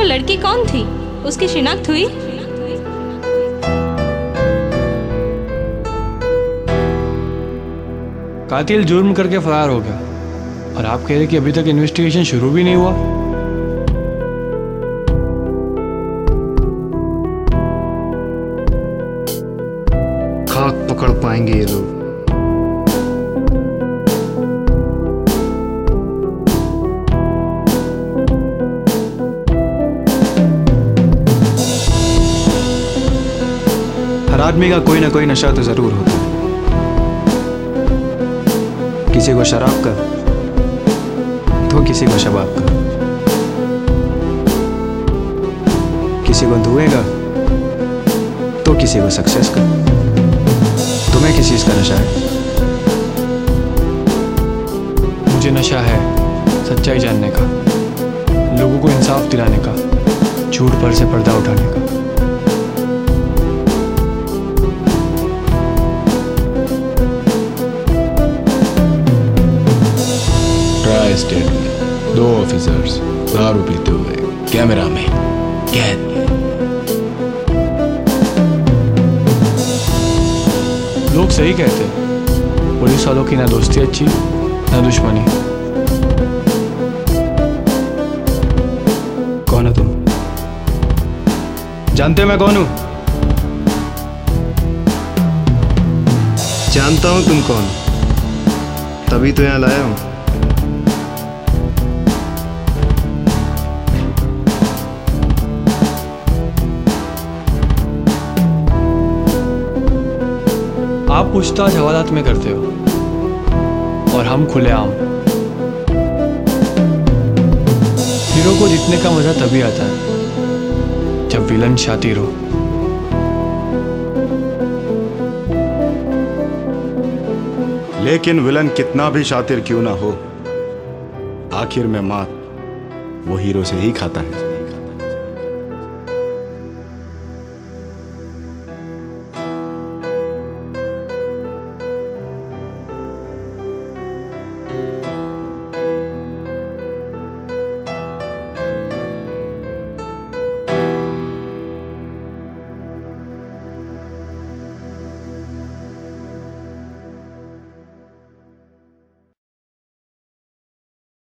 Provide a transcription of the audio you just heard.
लड़की कौन थी? उसकी शिनाख्त हुई? कातिल जुर्म करके फरार हो गया और आप कह रहे कि अभी तक इन्वेस्टिगेशन शुरू भी नहीं हुआ। खाक पकड़ पाएंगे ये लोग। हर आदमी का कोई ना कोई नशा तो जरूर होता है। किसी को शराब का तो किसी को शबाब का, किसी को धुएं का तो किसी को सक्सेस का। तुम्हें किस चीज का नशा है? मुझे नशा है सच्चाई जानने का, लोगों को इंसाफ दिलाने का, झूठ पर से पर्दा उठाने का। ट्राई स्टेट में 2 ऑफिसर्स दारू पीते हुए कैमरा में कैद। लोग सही कहते, पुलिस वालों की ना दोस्ती अच्छी ना दुश्मनी। कौन हो तुम? जानते मैं कौन हूं? जानता हूं तुम कौन, तभी तो यहाँ लाया हूं। आप पूछताछ हवालात में करते हो और हम खुलेआम। हीरो को जीतने का मजा तभी आता है जब विलन शातिर हो। लेकिन विलन कितना भी शातिर क्यों ना हो, आखिर में मात वो हीरो से ही खाता है।